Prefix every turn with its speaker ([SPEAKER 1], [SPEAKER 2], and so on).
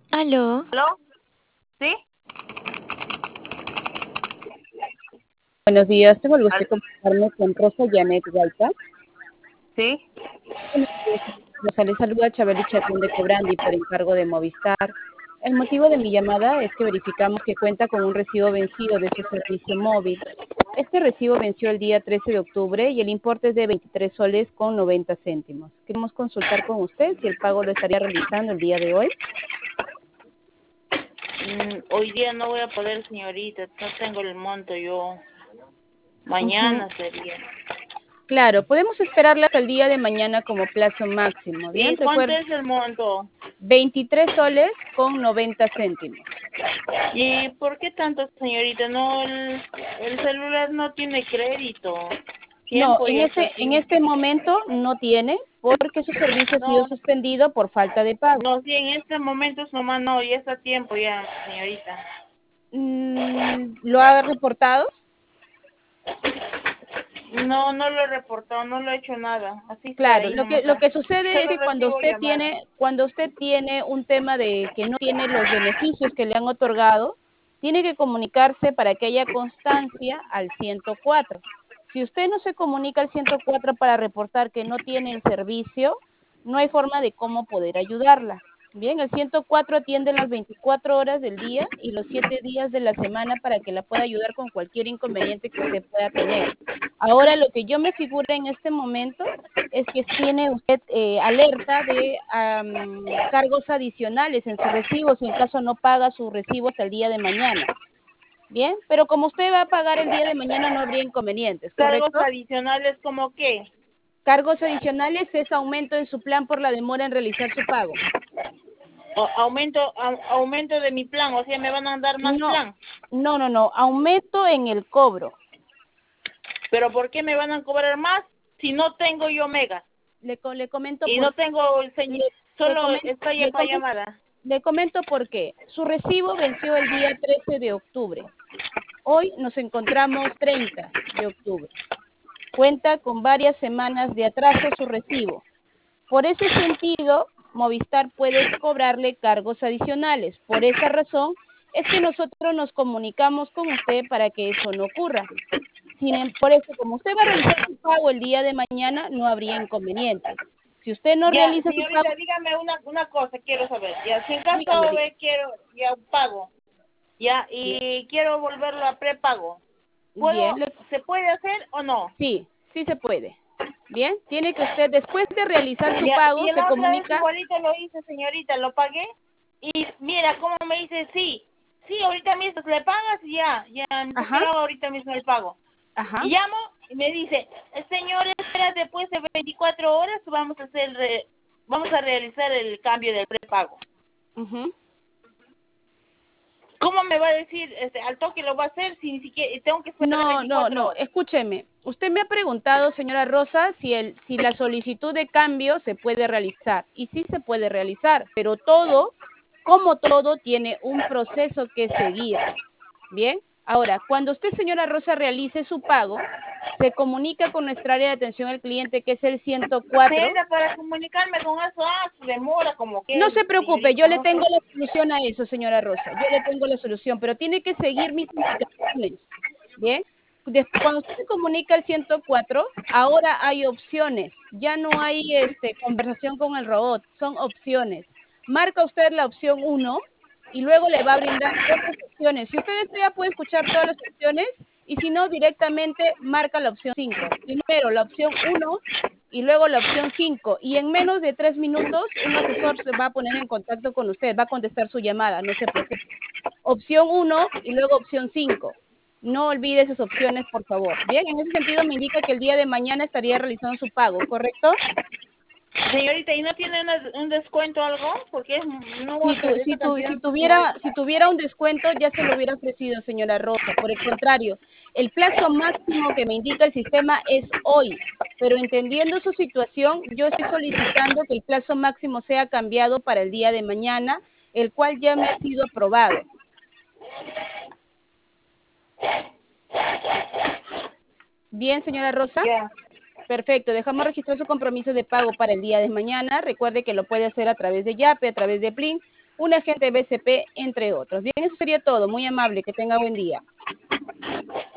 [SPEAKER 1] ¿Aló?
[SPEAKER 2] ¿Aló? ¿Sí?
[SPEAKER 3] Buenos días, tengo el gusto de
[SPEAKER 2] ¿Al-
[SPEAKER 3] comunicarme con Rosa Janet Gaita.
[SPEAKER 2] ¿Sí?
[SPEAKER 3] Buenos días, Rosa, le saluda Chabeli Chacón de Cobrandi por encargo de Movistar. El motivo de mi llamada es que verificamos que cuenta con un recibo vencido de su servicio móvil. Este recibo venció el día 13 de octubre y el importe es de 23 soles con 90 céntimos. Queremos consultar con usted si el pago lo estaría realizando el día de hoy.
[SPEAKER 2] Hoy día no voy a poder, señorita. No tengo el monto yo.
[SPEAKER 3] Ujú.
[SPEAKER 2] Mañana sería.
[SPEAKER 3] Claro, podemos esperarla hasta el día de mañana como plazo máximo,
[SPEAKER 2] ¿Y
[SPEAKER 3] ¿bien?
[SPEAKER 2] cuánto
[SPEAKER 3] Recuerda,
[SPEAKER 2] es el monto?
[SPEAKER 3] 23 soles con 90 céntimos.
[SPEAKER 2] ¿Y por qué tanto, señorita? No, el celular no tiene crédito.
[SPEAKER 3] No,
[SPEAKER 2] Tiempo
[SPEAKER 3] en
[SPEAKER 2] ya está
[SPEAKER 3] en
[SPEAKER 2] así.
[SPEAKER 3] este momento no tiene porque su servicio ha sido
[SPEAKER 2] No,
[SPEAKER 3] suspendido por falta de pago.
[SPEAKER 2] no, sí, en este momento es nomás no, ya está tiempo ya, señorita.
[SPEAKER 3] ¿Lo ha reportado?
[SPEAKER 2] No, no lo he reportado, no lo he hecho nada. Así está
[SPEAKER 3] Claro,
[SPEAKER 2] ahí nomás
[SPEAKER 3] lo
[SPEAKER 2] está.
[SPEAKER 3] que sucede es
[SPEAKER 2] Solo
[SPEAKER 3] que
[SPEAKER 2] recibo llamadas.
[SPEAKER 3] cuando usted tiene un tema de que no tiene los beneficios que le han otorgado, tiene que comunicarse para que haya constancia al 104. Si usted no se comunica al 104 para reportar que no tiene el servicio, no hay forma de cómo poder ayudarla. Bien, el 104 atiende las 24 horas del día y los 7 días de la semana para que la pueda ayudar con cualquier inconveniente que usted pueda tener. Ahora, lo que yo me figura en este momento es que tiene usted alerta de cargos adicionales en su recibo si en caso no paga su recibo hasta el día de mañana. Bien, pero como usted va a pagar el día de mañana no habría inconvenientes,
[SPEAKER 2] Cargos
[SPEAKER 3] ¿correcto?
[SPEAKER 2] adicionales como qué?
[SPEAKER 3] Cargos adicionales es aumento en su plan por la demora en realizar su pago.
[SPEAKER 2] Aumento de mi plan, o sea, me van a dar más
[SPEAKER 3] No,
[SPEAKER 2] plan.
[SPEAKER 3] no, aumento en el cobro.
[SPEAKER 2] Pero ¿por qué me van a cobrar más si no tengo yo megas?
[SPEAKER 3] Le comento
[SPEAKER 2] Y
[SPEAKER 3] por
[SPEAKER 2] no tengo el
[SPEAKER 3] le, le,
[SPEAKER 2] solo
[SPEAKER 3] comen-
[SPEAKER 2] está ya
[SPEAKER 3] le
[SPEAKER 2] para
[SPEAKER 3] comen-
[SPEAKER 2] llamada.
[SPEAKER 3] le comento por qué. Su recibo venció el día 13 de octubre. Hoy nos encontramos 30 de octubre. Cuenta con varias semanas de atraso su recibo. Por ese sentido, Movistar puede cobrarle cargos adicionales. Por esa razón es que nosotros nos comunicamos con usted para que eso no ocurra. Por eso, como usted va a realizar su pago el día de mañana, no habría inconveniente. Si usted no
[SPEAKER 2] Ya,
[SPEAKER 3] realiza su pago,
[SPEAKER 2] señorita, dígame una cosa, quiero saber. Ya, si en caso
[SPEAKER 3] dígame.
[SPEAKER 2] quiero, ya pago, ya,
[SPEAKER 3] Bien,
[SPEAKER 2] y quiero volverlo a prepago,
[SPEAKER 3] bien,
[SPEAKER 2] ¿se puede hacer o no?
[SPEAKER 3] sí, sí se puede. Bien, tiene que usted, después de realizar su
[SPEAKER 2] Ya,
[SPEAKER 3] pago,
[SPEAKER 2] y
[SPEAKER 3] se
[SPEAKER 2] la otra vez
[SPEAKER 3] comunica.
[SPEAKER 2] igualito lo hice, señorita, lo pagué, y mira cómo me dice, sí, ahorita mismo le pagas y ya, entonces
[SPEAKER 3] Ajá,
[SPEAKER 2] quiero ahorita mismo el pago.
[SPEAKER 3] ajá.
[SPEAKER 2] Y llamo y me dice, señor, espera, después de 24 horas vamos a realizar el cambio del prepago.
[SPEAKER 3] Ujú.
[SPEAKER 2] ¿Cómo me va a decir, al toque lo va a hacer si ni siquiera tengo que esperar 24
[SPEAKER 3] No,
[SPEAKER 2] horas?
[SPEAKER 3] escúcheme. Usted me ha preguntado, señora Rosa, si la solicitud de cambio se puede realizar. Y sí se puede realizar, pero todo, como todo, tiene un proceso que seguir. Bien, ahora, cuando usted, señora Rosa, realice su pago, se comunica con nuestra área de atención al cliente, que es el 104.
[SPEAKER 2] Señorita, para comunicarme con eso, demora como
[SPEAKER 3] No
[SPEAKER 2] que,
[SPEAKER 3] se preocupe, yo
[SPEAKER 2] señorita,
[SPEAKER 3] le
[SPEAKER 2] no sé.
[SPEAKER 3] tengo la solución a eso, señora Rosa. Yo le tengo la solución, pero tiene que seguir mis indicaciones. Bien, cuando usted se comunica al 104, ahora hay opciones. Ya no hay conversación con el robot, son opciones. Marca usted la opción uno y luego le va a brindar otras opciones. Si usted desea, puede escuchar todas las opciones y si no, directamente marca la opción 5. Primero la opción uno y luego la opción 5. Y en menos de 3 minutos, un asesor se va a poner en contacto con usted, va a contestar su llamada, no se preocupe. Opción uno y luego opción 5. No olvide esas opciones, por favor. Bien, en ese sentido me indica que el día de mañana estaría realizando su pago, ¿correcto?
[SPEAKER 2] Señorita, ¿y no tiene un descuento o algo? Porque no, esa cantidad
[SPEAKER 3] Si tuviera un descuento, ya se lo hubiera ofrecido, señora Rosa. Por el contrario, el plazo máximo que me indica el sistema es hoy. Pero entendiendo su situación, yo estoy solicitando que el plazo máximo sea cambiado para el día de mañana, el cual ya me ha sido aprobado. Bien, señora Rosa.
[SPEAKER 2] ya.
[SPEAKER 3] Perfecto, dejamos registrar su compromiso de pago para el día de mañana. Recuerde que lo puede hacer a través de Yape, a través de Plin, un agente BCP, entre otros. Bien, eso sería todo. Muy amable. Que tenga buen día.